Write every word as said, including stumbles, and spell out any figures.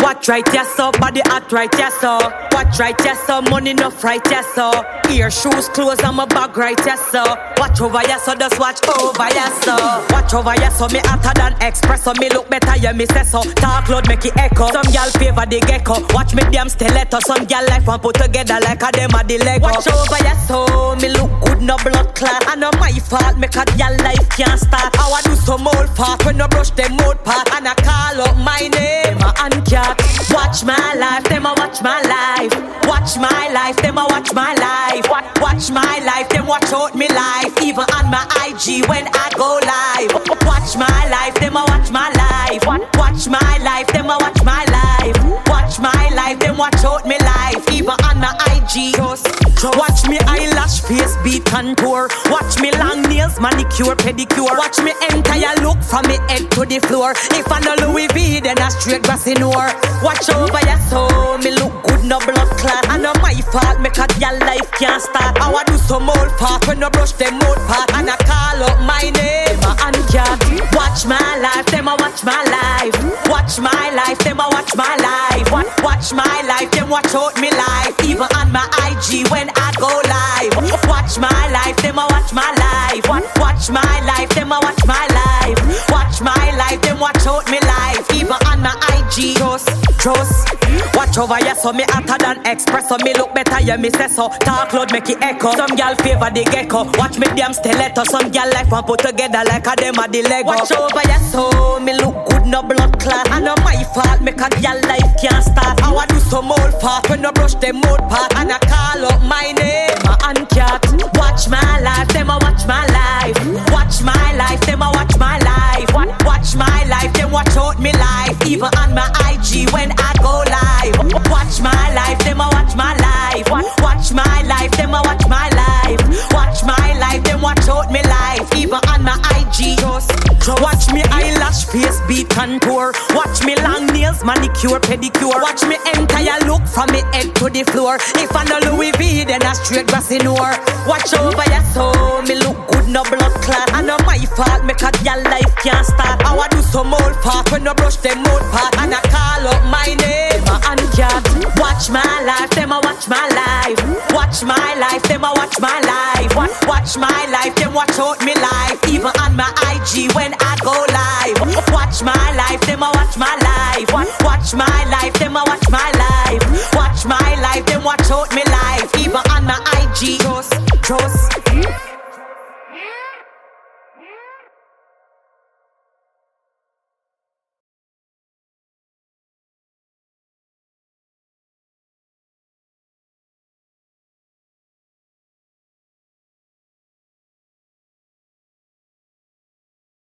Watch right, yes, so body hot right, yes, so. Watch right, yes, so money enough right, yes, so. Ear, shoes, clothes, and my bag right, yes, so. Watch over, yes, so just watch over, yes, so. Watch over, yes, so me hotter than express, so me look better, yeah, me say so. Talk loud, make it echo. Some gal favor the gecko. Watch me damn stiletto. Some gal life and put together like a dem a the Lego. Watch over, yes, so me look good, no blood clot. And no my fault, make a gal life can't start. How I do some old fart when no brush them mouth part. And I call up my name, and cat. Watch my life, them a watch my life. Watch my life, them a watch my life. Watch my life, them watch out me life. Even on my I G when I go live. Watch my life, them a watch my life. Watch my life, them a watch my life. Watch my life, them watch out me life. Even on my I G. Watch me eyelash, face beat contour. Watch me long nails, manicure, pedicure. Watch me entire look from me head to the floor. If I know Louis V, then I straight grassy nor. Watch over your soul, me look good, no blood clot. And no my fault, make a your life can't start. How I do some old fart when no brush them mouth part. And I call up my name, and cat. Watch my life, them a watch my life. Watch my life, them a watch my life. Watch my life, them watch out me life. Even on my I G when I go live. Watch my life, them a watch my life. Watch my life, them a watch my life. Watch my life, them watch out me life. Even on my I G. Trust, trust. Watch over, yes, so me hotter than express. So me look better, yeah, me say so. Talk loud, make it echo. Some gal favor the gecko. Watch me damn stiletto. Some gal life and put together like a dem a the Lego. Watch over, yes, so me look good, no blood clot. And no my fault, make a gal life can't start. How I do some old fart when no brush them mouth part. And I call up my name, and cat. Watch my life, them a watch my life. Watch my life, them a watch my life. Watch my life, them watch out me life. Even on my I G when I go live. Watch my life, them a watch my life. Watch my life, them a watch my life. Watch my life, them watch out me life. Even on my I G. Watch me eyelash, face beat contour. Watch me long nails, manicure, pedicure. Watch me entire look from me head to the floor. If I know Louis V, then I straight grassy nor. Watch over your soul, me look good, no blood clot. And no my fault, make a your life can't start. How I do some old fart when no brush them mouth part. And I call up my name, and cat. Watch my life, them a watch my life. Watch my life, them a watch my life. Watch my life, them watch out me life. Even on my I G when I go live. Watch my life, them a watch my life. Watch my life, them a watch my life. Watch my life, them watch out me life. Even on my I G. Trust, trust.